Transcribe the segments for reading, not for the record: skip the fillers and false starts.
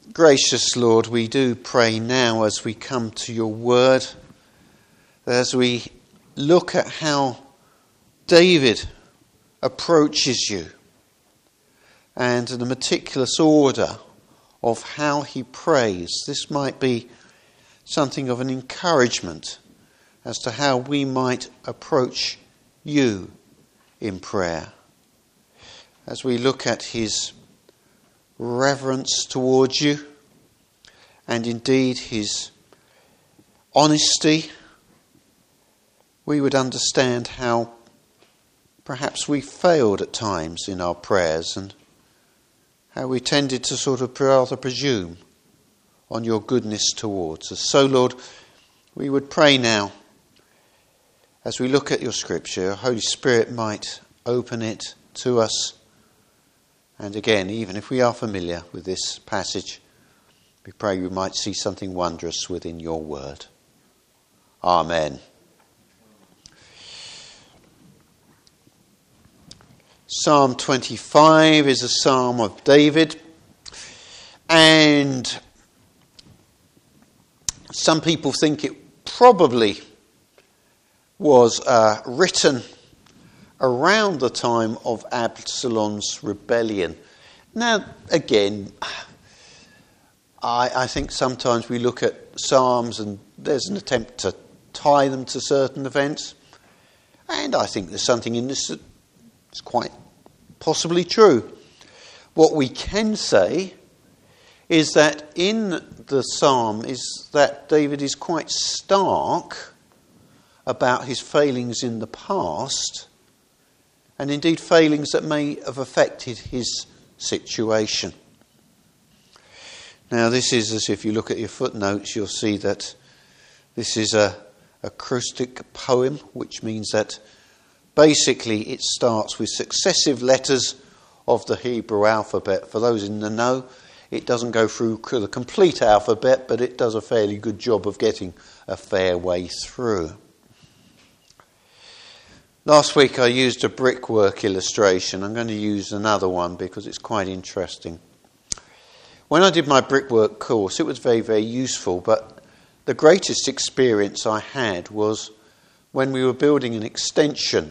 Gracious Lord, we do pray now as we come to your word, as we look at how David approaches you and the meticulous order of how he prays. This might be something of an encouragement as to how we might approach you in prayer. As we look at his reverence towards you, and indeed his honesty, we would understand how perhaps we failed at times in our prayers and how we tended to sort of rather presume on your goodness towards us. So, Lord, we would pray now as we look at your scripture, Holy Spirit might open it to us. And again, even if we are familiar with this passage, we pray we might see something wondrous within your word. Amen. Psalm 25 is a psalm of David, and some people think it probably was written around the time of Absalom's rebellion. Now, again, I think sometimes we look at Psalms and there's an attempt to tie them to certain events. And I think there's something in this that's quite possibly true. What we can say is that in the Psalm is that David is quite stark about his failings in the past, and indeed failings that may have affected his situation. Now, this is, as if you look at your footnotes, you'll see that this is a acrostic poem, which means that basically it starts with successive letters of the Hebrew alphabet. For those in the know, it doesn't go through the complete alphabet, but it does a fairly good job of getting a fair way through. Last week I used a brickwork illustration. I'm going to use another one because it's quite interesting. When I did my brickwork course, it was very, very useful, but the greatest experience I had was when we were building an extension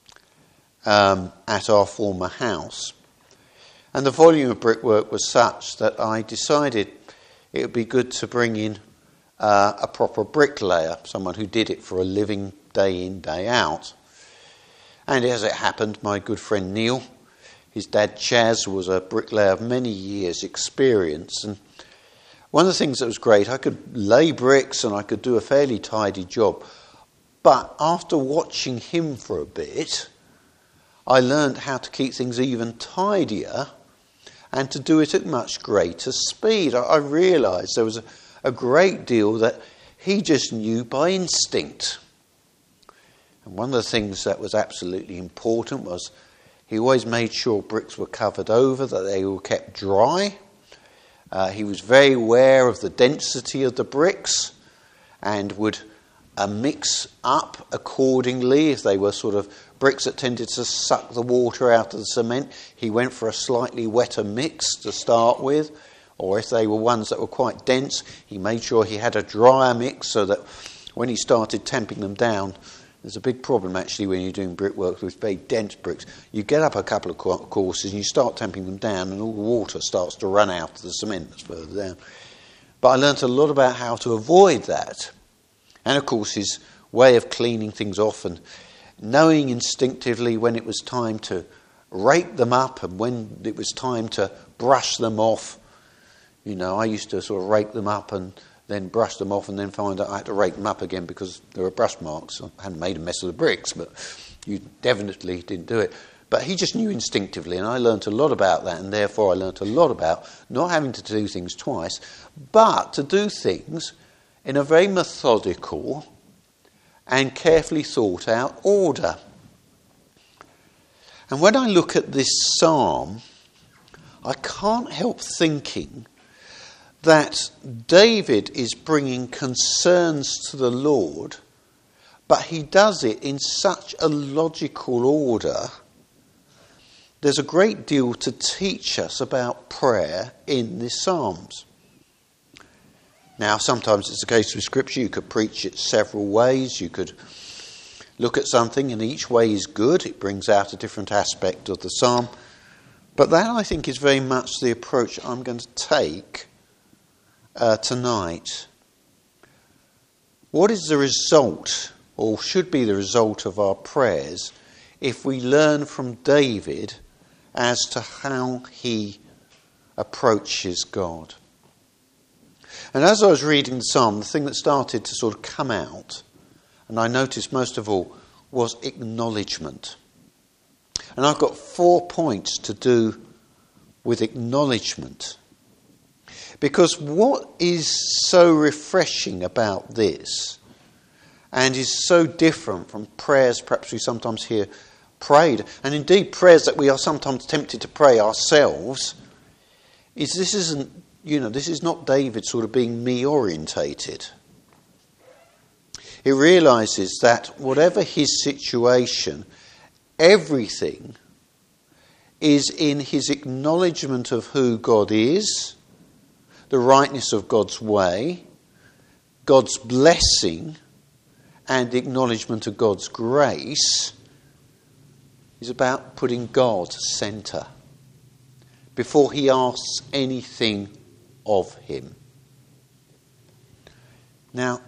at our former house. And the volume of brickwork was such that I decided it would be good to bring in a proper bricklayer, someone who did it for a living day in, day out. And as it happened, my good friend Neil, his dad Chaz, was a bricklayer of many years' experience. And one of the things that was great, I could lay bricks and I could do a fairly tidy job. But after watching him for a bit, I learned how to keep things even tidier and to do it at much greater speed. I realised there was a great deal that he just knew by instinct. And one of the things that was absolutely important was he always made sure bricks were covered over, that they were kept dry. He was very aware of the density of the bricks and would mix up accordingly. If they were sort of bricks that tended to suck the water out of the cement, he went for a slightly wetter mix to start with. Or if they were ones that were quite dense, he made sure he had a drier mix so that when he started tamping them down, there's a big problem actually when you're doing brickwork with very dense bricks. You get up a couple of courses and you start tamping them down and all the water starts to run out of the cement that's further down. But I learnt a lot about how to avoid that. And of course his way of cleaning things off and knowing instinctively when it was time to rake them up and when it was time to brush them off. You know, I used to sort of rake them up and then brush them off and then find out I had to rake them up again because there were brush marks. I hadn't made a mess of the bricks, but you definitely didn't do it. But he just knew instinctively, and I learnt a lot about that, and therefore I learnt a lot about not having to do things twice, but to do things in a very methodical and carefully thought out order. And when I look at this psalm, I can't help thinking that David is bringing concerns to the Lord, but he does it in such a logical order. There's a great deal to teach us about prayer in the Psalms. Now, sometimes it's the case with Scripture. You could preach it several ways. You could look at something and each way is good. It brings out a different aspect of the psalm. But that, I think, is very much the approach I'm going to take tonight. What is the result, or should be the result, of our prayers if we learn from David as to how he approaches God? And as I was reading the psalm, the thing that started to sort of come out, and I noticed most of all, was acknowledgement. And I've got 4 points to do with acknowledgement. Because what is so refreshing about this, and is so different from prayers perhaps we sometimes hear prayed, and indeed prayers that we are sometimes tempted to pray ourselves, is this is not David sort of being me-orientated. He realises that whatever his situation, everything is in his acknowledgement of who God is, the rightness of God's way, God's blessing, and acknowledgement of God's grace, is about putting God centre before he asks anything of him. Now,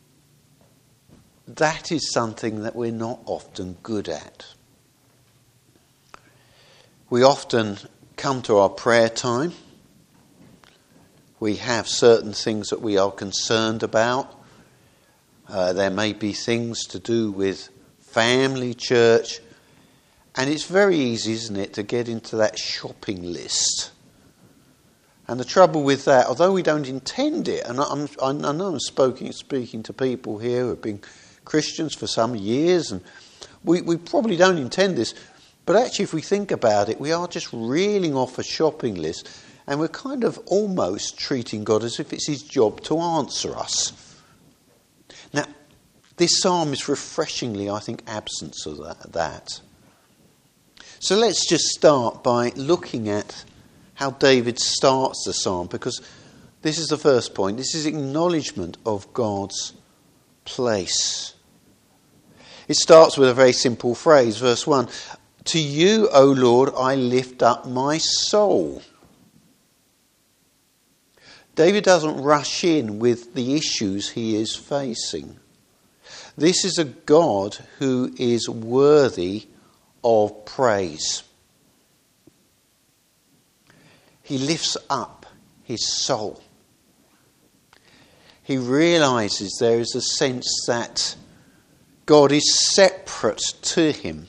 that is something that we're not often good at. We often come to our prayer time. We have certain things that we are concerned about. There may be things to do with family, church, and it's very easy, isn't it, to get into that shopping list. And the trouble with that, although we don't intend it, and I know I'm speaking to people here who have been Christians for some years, and we probably don't intend this, but actually if we think about it, we are just reeling off a shopping list, and we're kind of almost treating God as if it's his job to answer us. Now, this psalm is refreshingly, I think, absent of that. So let's just start by looking at how David starts the psalm, because this is the first point. This is acknowledgement of God's place. It starts with a very simple phrase, verse 1. To you, O Lord, I lift up my soul. David doesn't rush in with the issues he is facing. This is a God who is worthy of praise. He lifts up his soul. He realises there is a sense that God is separate to him.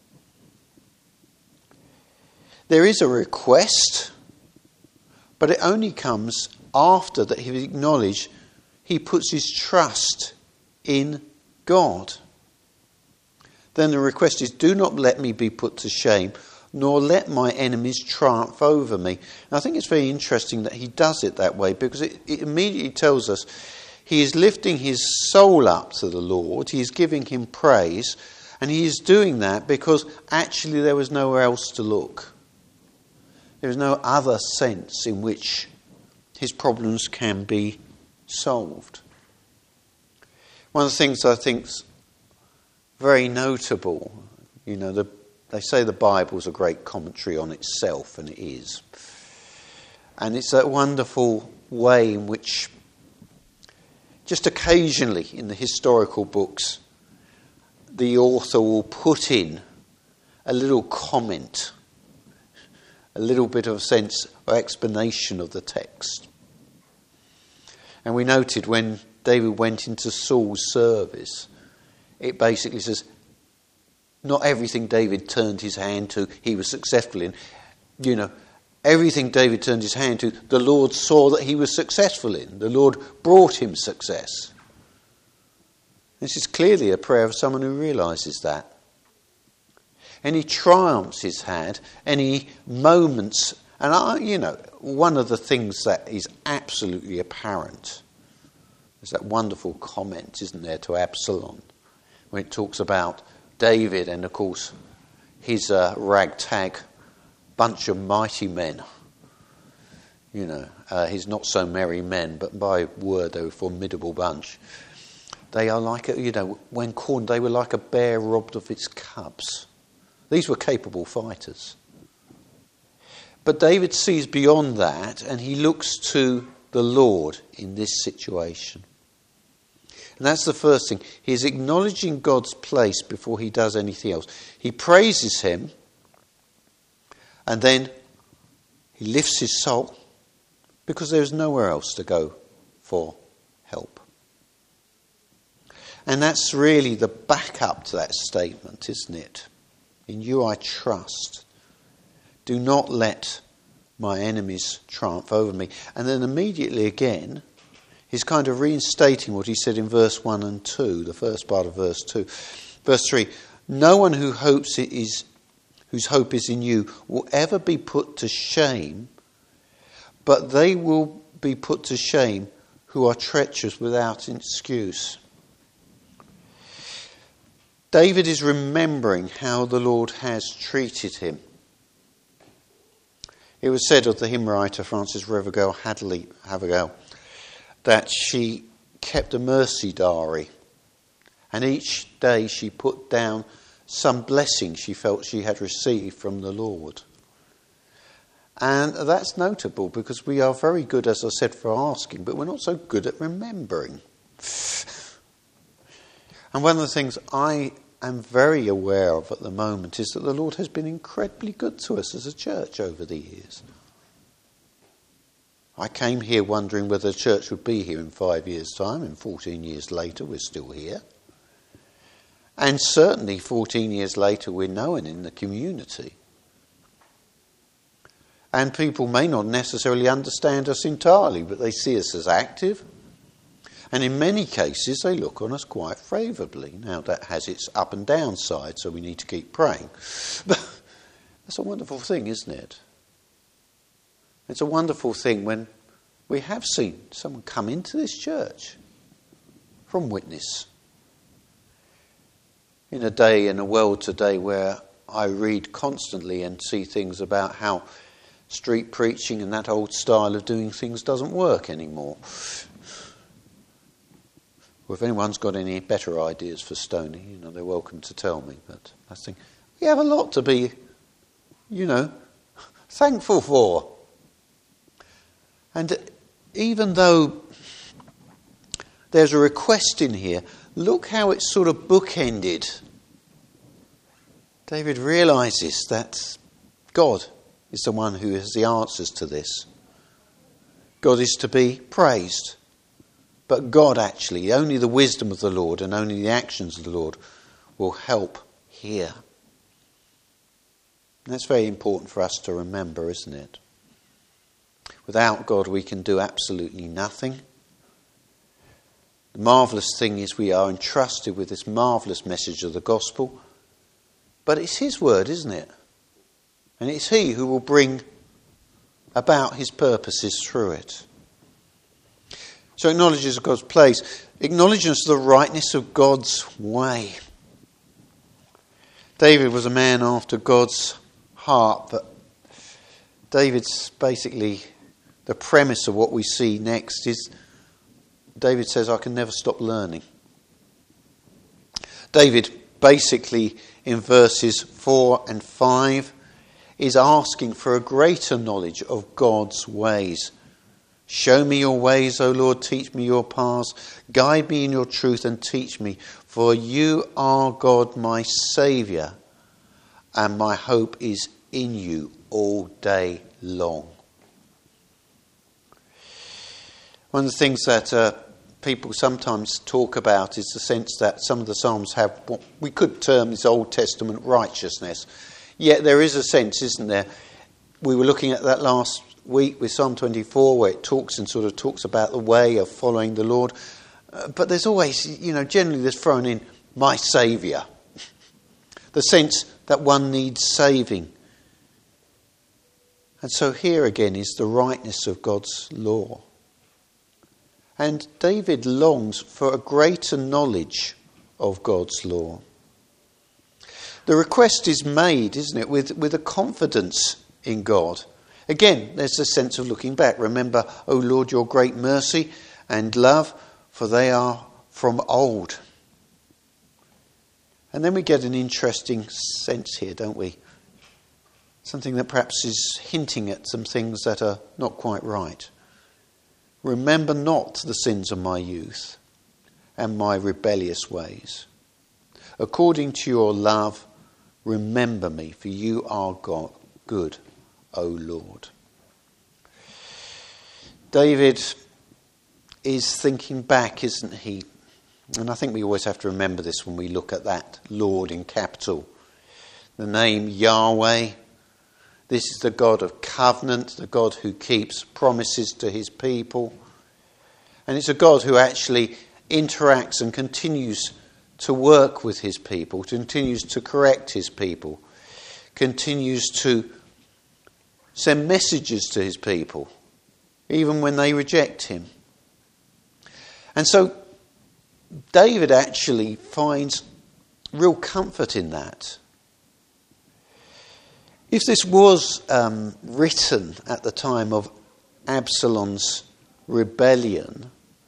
There is a request, but it only comes after that he acknowledged he puts his trust in God. Then the request is, do not let me be put to shame, nor let my enemies triumph over me. And I think it's very interesting that he does it that way, because it immediately tells us he is lifting his soul up to the Lord, he is giving him praise, and he is doing that because actually there was nowhere else to look. There is no other sense in which his problems can be solved. One of the things I think is very notable, they say the Bible is a great commentary on itself, and it is. And it's that wonderful way in which just occasionally in the historical books the author will put in a little comment, a little bit of sense or explanation of the text. And we noted when David went into Saul's service, it basically says, not everything David turned his hand to, he was successful in. Everything David turned his hand to, the Lord saw that he was successful in. The Lord brought him success. This is clearly a prayer of someone who realises that. Any triumphs he's had, any moments, and one of the things that is absolutely apparent is that wonderful comment, isn't there, to Absalom, when it talks about David and, of course, his ragtag bunch of mighty men. his not so merry men, but by word they're a formidable bunch. They are like, when cornered, they were like a bear robbed of its cubs. These were capable fighters. But David sees beyond that, and he looks to the Lord in this situation. And that's the first thing. He's acknowledging God's place before he does anything else. He praises him, and then he lifts his soul, because there's nowhere else to go for help. And that's really the backup to that statement, isn't it? In you I trust. Do not let my enemies triumph over me. And then immediately again, he's kind of reinstating what he said in verse 1 and 2, the first part of verse 2. Verse 3, no one whose hope is in you will ever be put to shame, but they will be put to shame who are treacherous without excuse. David is remembering how the Lord has treated him. It was said of the hymn writer Frances Havergal that she kept a mercy diary, and each day she put down some blessing she felt she had received from the Lord. And that's notable because we are very good, as I said, for asking, but we're not so good at remembering. And one of the things I am very aware of at the moment is that the Lord has been incredibly good to us as a church over the years. I came here wondering whether the church would be here in 5 years' time, and 14 years later we're still here. And certainly 14 years later we're known in the community. And people may not necessarily understand us entirely, but they see us as active. And in many cases they look on us quite favourably. Now that has its up and down side, so we need to keep praying. But that's a wonderful thing, isn't it? It's a wonderful thing when we have seen someone come into this church from witness. In a world today where I read constantly and see things about how street preaching and that old style of doing things doesn't work anymore. Well, if anyone's got any better ideas for Stony, they're welcome to tell me. But I think we have a lot to be, thankful for. And even though there's a request in here, look how it's sort of bookended. David realises that God is the one who has the answers to this. God is to be praised. But God actually, only the wisdom of the Lord and only the actions of the Lord will help here. And that's very important for us to remember, isn't it? Without God we can do absolutely nothing. The marvellous thing is we are entrusted with this marvellous message of the gospel. But it's his word, isn't it? And it's he who will bring about his purposes through it. So acknowledges God's place. Acknowledges the rightness of God's way. David was a man after God's heart. But David's basically, the premise of what we see next is, David says, I can never stop learning. David basically in verses 4 and 5 is asking for a greater knowledge of God's ways. Show me your ways, O Lord, teach me your paths. Guide me in your truth and teach me. For you are God, my Saviour, and my hope is in you all day long. One of the things that people sometimes talk about is the sense that some of the Psalms have what we could term as Old Testament righteousness. Yet there is a sense, isn't there? We were looking at that last week with Psalm 24 where it talks about the way of following the Lord. But there's always, generally there's thrown in my Saviour. The sense that one needs saving. And so here again is the rightness of God's law. And David longs for a greater knowledge of God's law. The request is made, isn't it, with a confidence in God. Again, there's a sense of looking back. Remember, O Lord, your great mercy and love, for they are from old. And then we get an interesting sense here, don't we? Something that perhaps is hinting at some things that are not quite right. Remember not the sins of my youth and my rebellious ways. According to your love, remember me, for you are God, good, O Lord. David is thinking back, isn't he? And I think we always have to remember this when we look at that Lord in capital. The name Yahweh. This is the God of covenant, the God who keeps promises to his people. And it's a God who actually interacts and continues to work with his people, continues to correct his people, continues to send messages to his people, even when they reject him. And so David actually finds real comfort in that. If this was written at the time of Absalom's rebellion,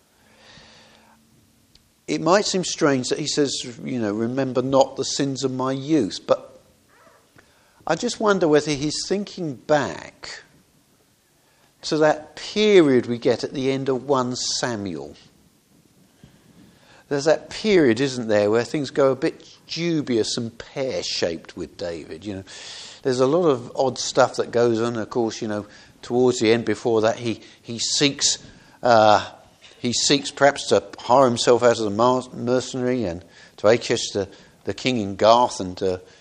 it might seem strange that he says, remember not the sins of my youth. But I just wonder whether he's thinking back to that period we get at the end of 1 Samuel. There's that period, isn't there, where things go a bit dubious and pear-shaped with David. There's a lot of odd stuff that goes on. Of course, towards the end, before that, he seeks perhaps to hire himself out as a mercenary and to Achish, the king in Gath, and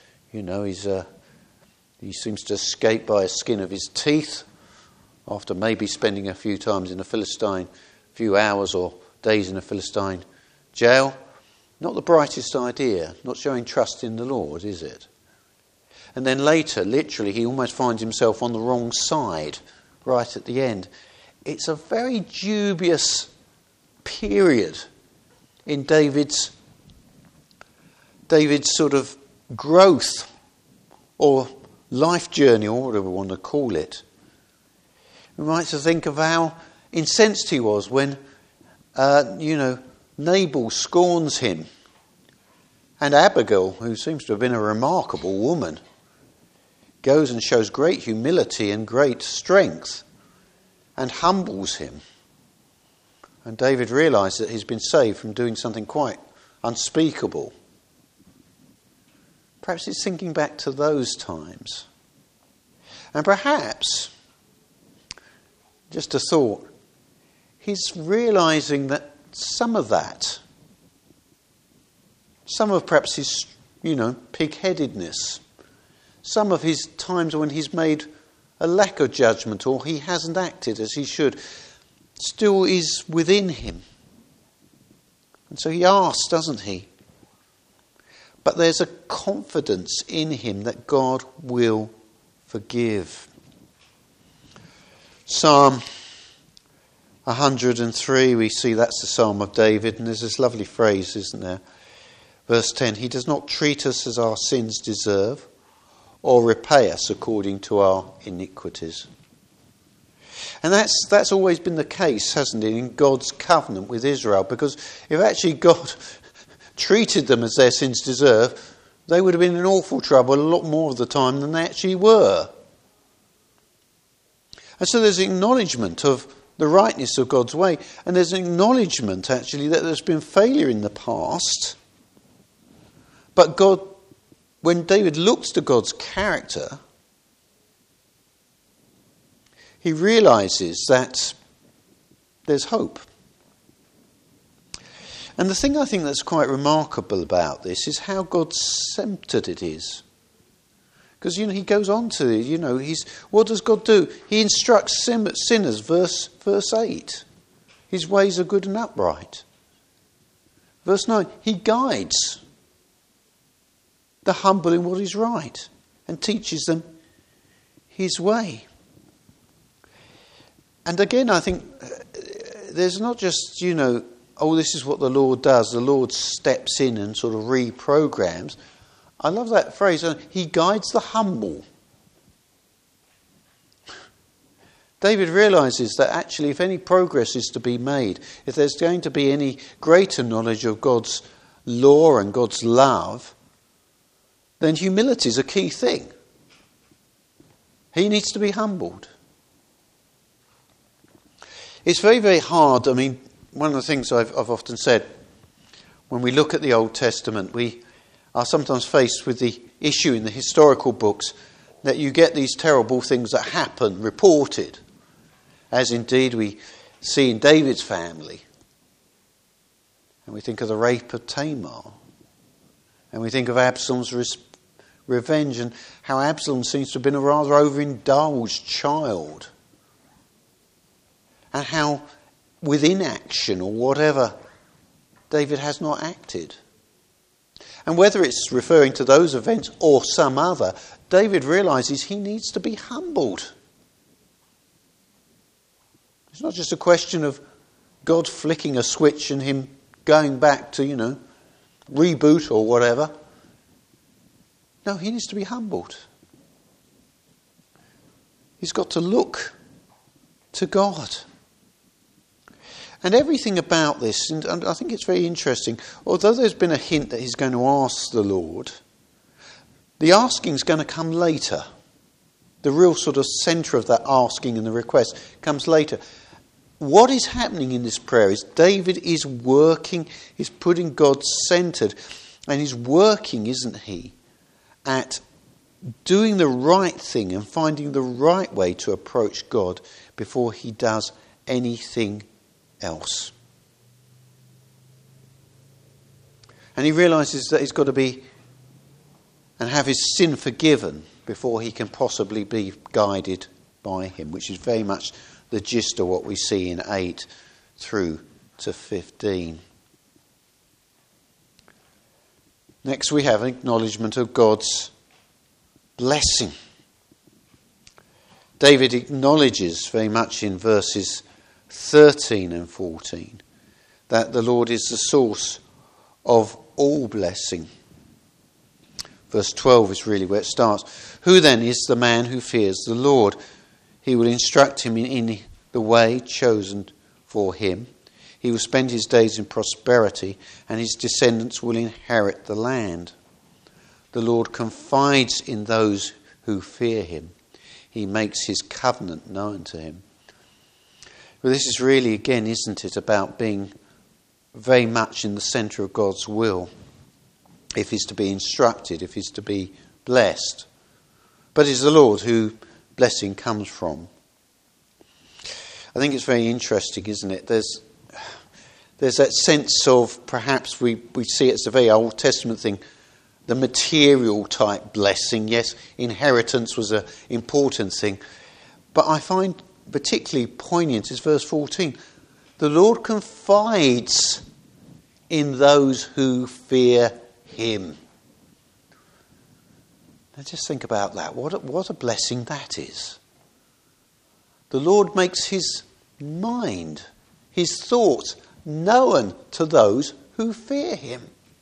he seems to escape by the skin of his teeth after maybe spending a few times in a Philistine, few hours or days in a Philistine jail. Not the brightest idea, not showing trust in the Lord, is it? And then later, literally, he almost finds himself on the wrong side right at the end. It's a very dubious period in David's sort of growth or life journey, or whatever we want to call it. We might think of how incensed he was when, Nabal scorns him. And Abigail, who seems to have been a remarkable woman, goes and shows great humility and great strength and humbles him. And David realizes that he's been saved from doing something quite unspeakable. Perhaps it's thinking back to those times. And perhaps, just a thought, he's realizing that some of perhaps his, pig-headedness, some of his times when he's made a lack of judgment or he hasn't acted as he should, still is within him. And so he asks, doesn't he? But there's a confidence in him that God will forgive. Psalm 103, we see that's the Psalm of David, and there's this lovely phrase, isn't there? Verse 10, he does not treat us as our sins deserve, or repay us according to our iniquities. And that's always been the case, hasn't it, in God's covenant with Israel? Because if actually God treated them as their sins deserve, they would have been in awful trouble a lot more of the time than they actually were. And so there's acknowledgement of the rightness of God's way, and there's an acknowledgement actually that there's been failure in the past. But God, when David looks to God's character, he realizes that there's hope. And the thing I think that's quite remarkable about this is how God-centered it is. Because, he goes on to, what does God do? He instructs sinners, verse 8. His ways are good and upright. Verse 9, he guides the humble in what is right and teaches them his way. And again, I think there's not just, this is what the Lord does. The Lord steps in and sort of reprograms. I love that phrase. He guides the humble. David realises that actually if any progress is to be made, if there's going to be any greater knowledge of God's law and God's love, then humility is a key thing. He needs to be humbled. It's very, very hard. I mean, one of the things I've often said, when we look at the Old Testament, we are sometimes faced with the issue in the historical books that you get these terrible things that happen reported, as indeed we see in David's family. And we think of the rape of Tamar. And we think of Absalom's revenge and how Absalom seems to have been a rather overindulged child. And how, with inaction or whatever, David has not acted. And whether it's referring to those events or some other, David realises he needs to be humbled. It's not just a question of God flicking a switch and him going back to, reboot or whatever. No, he needs to be humbled. He's got to look to God. And everything about this, and I think it's very interesting, although there's been a hint that he's going to ask the Lord, the asking is going to come later. The real sort of centre of that asking and the request comes later. What is happening in this prayer is David is working, he's putting God centred, and he's working, isn't he, at doing the right thing and finding the right way to approach God before he does anything else. And he realises that he's got to be and have his sin forgiven before he can possibly be guided by him, which is very much the gist of what we see in 8 through to 15. Next we have an acknowledgement of God's blessing. David acknowledges very much in verses 13 and 14 that the Lord is the source of all blessing. Verse 12 is really where it starts. Who then is the man who fears the Lord? He will instruct him in the way chosen for him. He will spend his days in prosperity, and his descendants will inherit the land. The Lord confides in those who fear him. He makes his covenant known to him. Well, this is really, again, isn't it, about being very much in the centre of God's will, if he's to be instructed, if he's to be blessed. But it's the Lord who blessing comes from. I think it's very interesting, isn't it? There's that sense of, perhaps we see it as a very Old Testament thing, the material type blessing. Yes, inheritance was an important thing. But I find particularly poignant is verse 14. The Lord confides in those who fear him. Now just think about that. What a blessing that is. The Lord makes his mind, his thoughts known to those who fear him.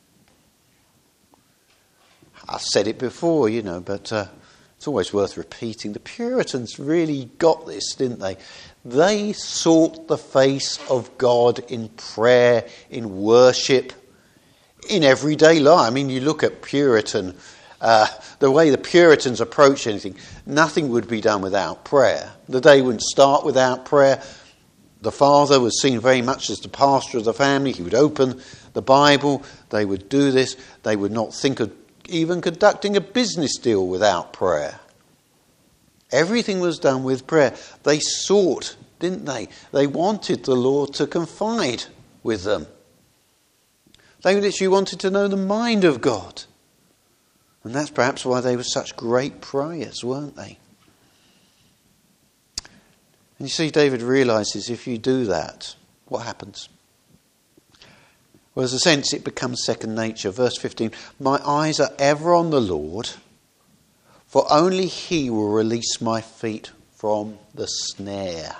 I've said it before, but it's always worth repeating. The Puritans really got this, didn't they? They sought the face of God in prayer, in worship, in everyday life. I mean, you look at Puritan, the way the Puritans approached anything, nothing would be done without prayer. The day wouldn't start without prayer. The father was seen very much as the pastor of the family. He would open the Bible. They would do this. They would not think of even conducting a business deal without prayer. Everything was done with prayer. They sought, didn't they? They wanted the Lord to confide with them. They literally wanted to know the mind of God. And that's perhaps why they were such great prayers, weren't they? And you see, David realises if you do that, what happens? Well, there's a sense it becomes second nature. Verse 15, my eyes are ever on the Lord, for only he will release my feet from the snare.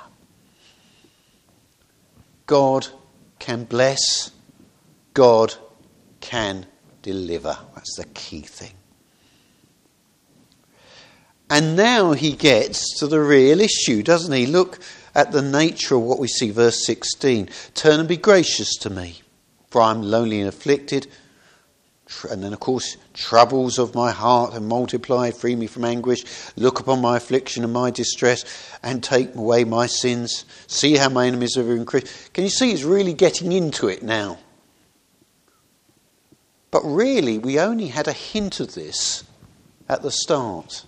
God can bless. God can deliver. That's the key thing. And now he gets to the real issue, doesn't he? Look at the nature of what we see, verse 16. Turn and be gracious to me, for I am lonely and afflicted. And then, of course, troubles of my heart have multiplied. Free me from anguish. Look upon my affliction and my distress and take away my sins. See how my enemies have increased. Can you see he's really getting into it now? But really, we only had a hint of this at the start.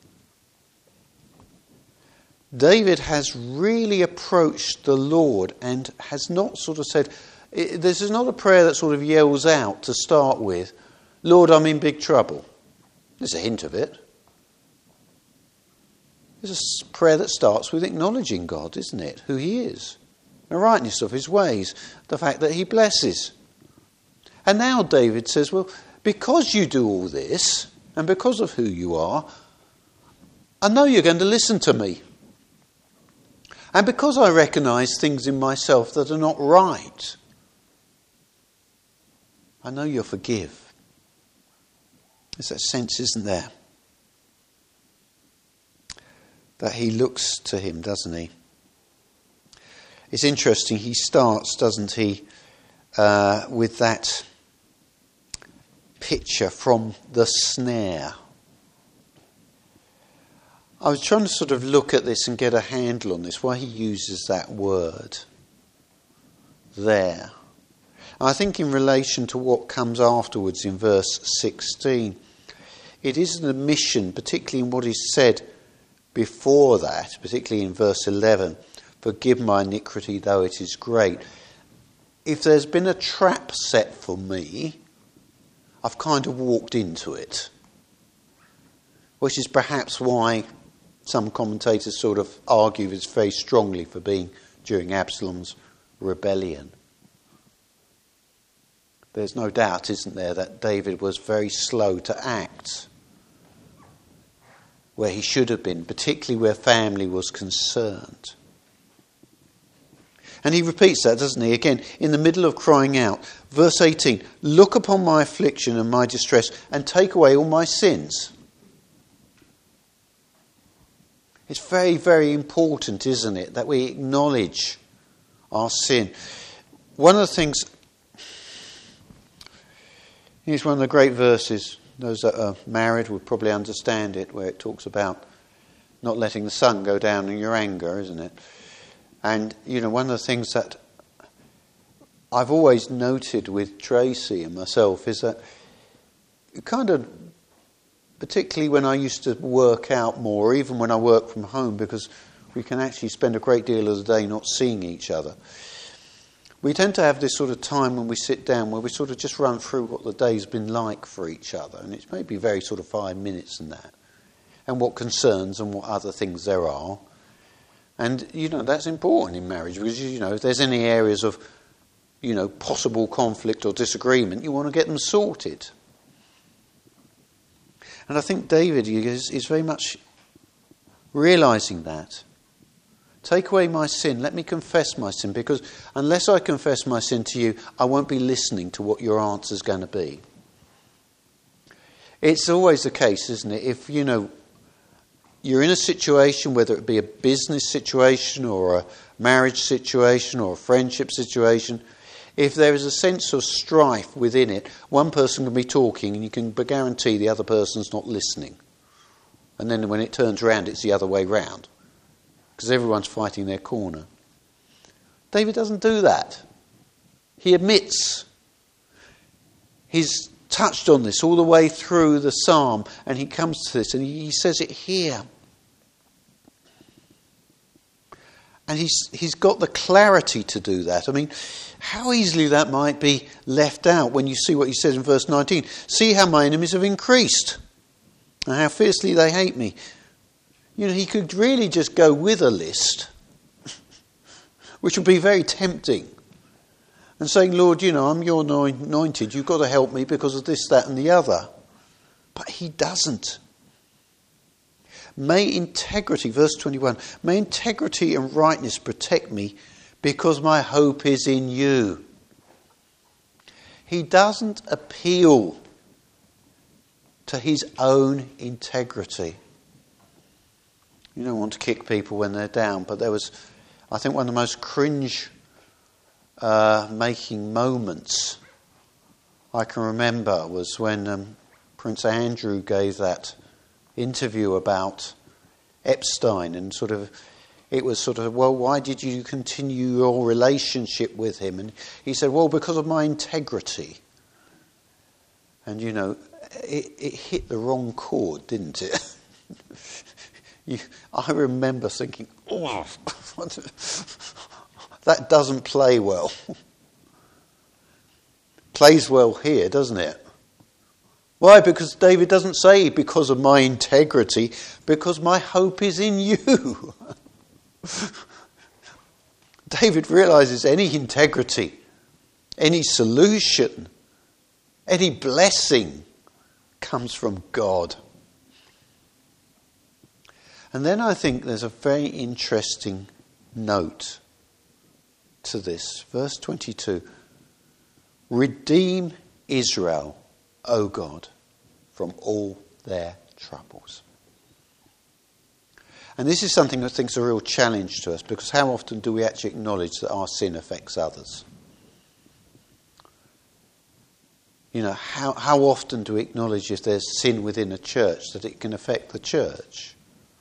David has really approached the Lord and has not sort of said, this is not a prayer that sort of yells out to start with, Lord, I'm in big trouble. There's a hint of it. It's a prayer that starts with acknowledging God, isn't it? Who he is, the rightness of his ways, the fact that he blesses. And now David says, well, because you do all this, and because of who you are, I know you're going to listen to me. And because I recognise things in myself that are not right, I know you'll forgive. There's that sense, isn't there? That he looks to him, doesn't he? It's interesting, he starts, doesn't he, with that picture from the snare. I was trying to sort of look at this and get a handle on this, why he uses that word there. And I think in relation to what comes afterwards in verse 16, it is an admission, particularly in what is said before that, particularly in verse 11, forgive my iniquity though it is great. If there's been a trap set for me, I've kind of walked into it. Which is perhaps why some commentators sort of argue it's very strongly for being during Absalom's rebellion. There's no doubt, isn't there, that David was very slow to act where he should have been, particularly where family was concerned. And he repeats that, doesn't he? Again, in the middle of crying out. Verse 18, look upon my affliction and my distress and take away all my sins. It's very, very important, isn't it, that we acknowledge our sin. One of the things, here's one of the great verses, those that are married will probably understand it, where it talks about not letting the sun go down in your anger, isn't it? And, you know, one of the things that I've always noted with Tracy and myself is that kind of, particularly when I used to work out more, or even when I work from home, because we can actually spend a great deal of the day not seeing each other. We tend to have this sort of time when we sit down where we sort of just run through what the day's been like for each other. And it's maybe very sort of 5 minutes and that. And what concerns and what other things there are. And, you know, that's important in marriage because, you know, if there's any areas of, you know, possible conflict or disagreement, you want to get them sorted. And I think David is very much realising that. Take away my sin. Let me confess my sin. Because unless I confess my sin to you, I won't be listening to what your answer is going to be. It's always the case, isn't it? If, you know, you're in a situation, whether it be a business situation or a marriage situation or a friendship situation, if there is a sense of strife within it, one person can be talking and you can guarantee the other person's not listening. And then when it turns around, it's the other way round. Because everyone's fighting their corner. David doesn't do that. He admits. He's touched on this all the way through the psalm, and he comes to this and he says it here. And he's got the clarity to do that. I mean, how easily that might be left out when you see what he says in verse 19. See how my enemies have increased, and how fiercely they hate me. You know, he could really just go with a list, which would be very tempting, and saying, Lord, you know, I'm your anointed, you've got to help me because of this, that and the other. But he doesn't. May integrity, verse 21, may integrity and rightness protect me because my hope is in you. He doesn't appeal to his own integrity. You don't want to kick people when they're down. But there was, I think, one of the most cringe making moments I can remember was when Prince Andrew gave that interview about Epstein, and it was well, why did you continue your relationship with him? And he said, well, because of my integrity. And it hit the wrong chord, didn't it? I remember thinking, oh, that doesn't play well. Plays well here, doesn't it? Why? Because David doesn't say because of my integrity, because my hope is in you. David realizes any integrity, any solution, any blessing comes from God. And then I think there's a very interesting note to this. Verse 22. Redeem Israel, O God, from all their troubles. And this is something I think is a real challenge to us, because how often do we actually acknowledge that our sin affects others? How often do we acknowledge if there's sin within a church that it can affect the church?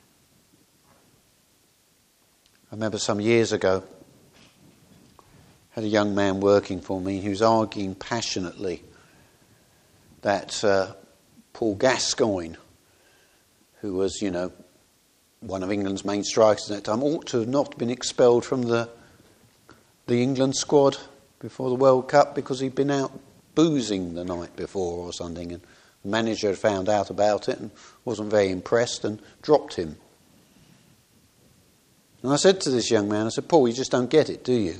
I remember some years ago, I had a young man working for me who was arguing passionately that Paul Gascoigne, who was, one of England's main strikers at that time, ought to have not been expelled from the England squad before the World Cup because he'd been out boozing the night before or something, and the manager had found out about it and wasn't very impressed and dropped him. And I said to this young man, I said, Paul, you just don't get it, do you?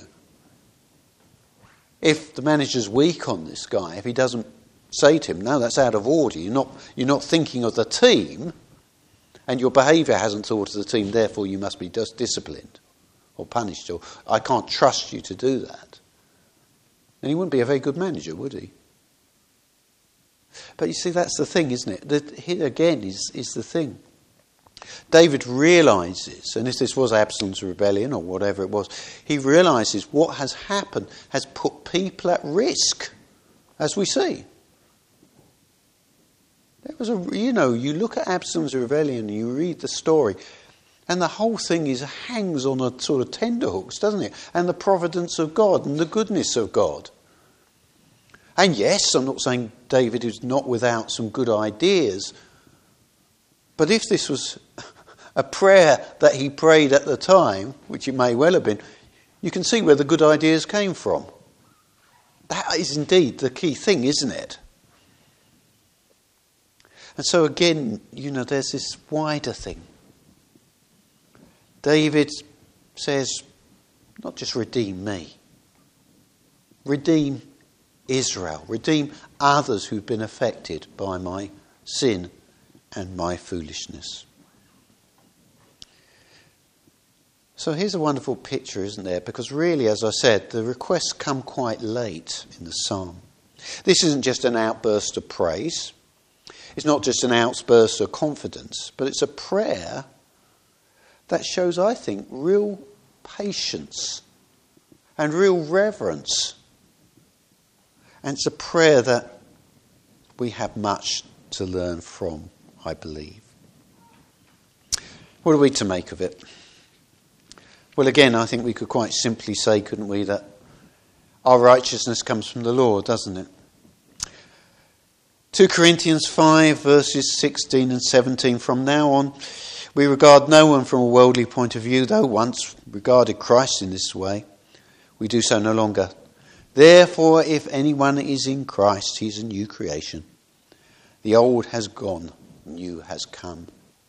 If the manager's weak on this guy, if he doesn't say to him, no, that's out of order, you're not thinking of the team, and your behaviour hasn't thought of the team, therefore you must be disciplined or punished, or I can't trust you to do that, then he wouldn't be a very good manager, would he? But you see, that's the thing, isn't it? That here again is the thing. David realises, and if this was Absalom's rebellion or whatever it was, he realises what has happened has put people at risk, as we see. There was you look at Absalom's rebellion and you read the story, and the whole thing hangs on a sort of tenterhooks, doesn't it? And the providence of God and the goodness of God. And yes, I'm not saying David is not without some good ideas, but if this was a prayer that he prayed at the time, which it may well have been, you can see where the good ideas came from. That is indeed the key thing, isn't it? And so again, there's this wider thing. David says, not just redeem me, redeem Israel, redeem others who've been affected by my sin and my foolishness. So here's a wonderful picture, isn't there? Because really, as I said, the requests come quite late in the psalm. This isn't just an outburst of praise. It's not just an outburst of confidence, but it's a prayer that shows, I think, real patience and real reverence. And it's a prayer that we have much to learn from, I believe. What are we to make of it? Well, again, I think we could quite simply say, couldn't we, that our righteousness comes from the Lord, doesn't it? 2 Corinthians 5, verses 16 and 17. From now on, we regard no one from a worldly point of view, though once regarded Christ in this way. We do so no longer. Therefore, if anyone is in Christ, he is a new creation. The old has gone, new has come.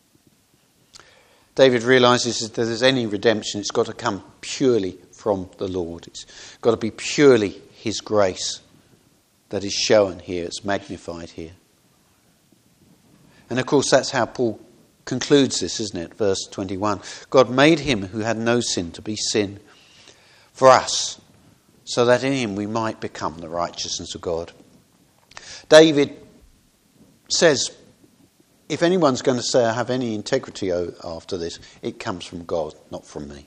David realises that if there's any redemption, it's got to come purely from the Lord. It's got to be purely his grace that is shown here, it's magnified here. And of course, that's how Paul concludes this, isn't it? Verse 21. God made him who had no sin to be sin for us, so that in him we might become the righteousness of God. David says if anyone's going to say I have any integrity after this, it comes from God, not from me.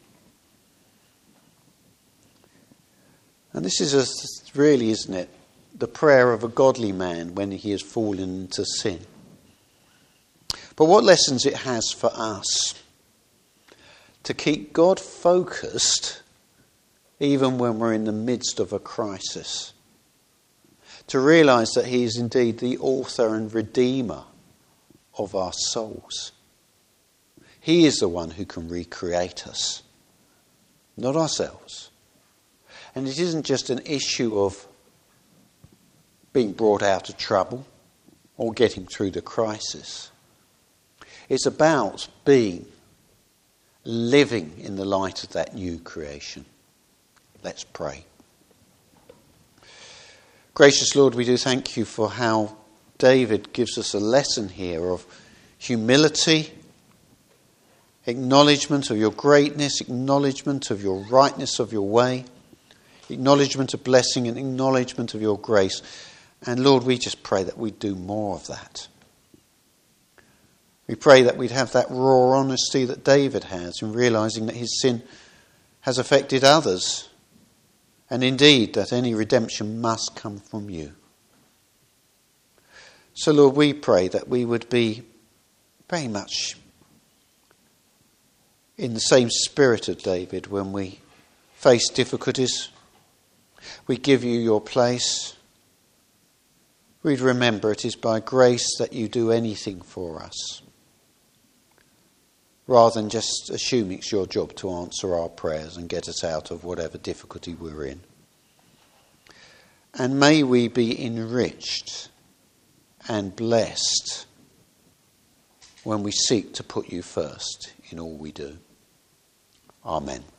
And this is really, isn't it, the prayer of a godly man when he has fallen into sin. But what lessons it has for us to keep God focused even when we're in the midst of a crisis. To realise that he is indeed the author and redeemer of our souls. He is the one who can recreate us, not ourselves. And it isn't just an issue of being brought out of trouble or getting through the crisis. It's about living in the light of that new creation. Let's pray. Gracious Lord, we do thank you for how David gives us a lesson here of humility, acknowledgement of your greatness, acknowledgement of your rightness of your way, acknowledgement of blessing and acknowledgement of your grace. And Lord, we just pray that we'd do more of that. We pray that we'd have that raw honesty that David has in realising that his sin has affected others. And indeed, that any redemption must come from you. So Lord, we pray that we would be very much in the same spirit of David when we face difficulties. We give you your place. We'd remember it is by grace that you do anything for us, rather than just assume it's your job to answer our prayers and get us out of whatever difficulty we're in. And may we be enriched and blessed when we seek to put you first in all we do. Amen.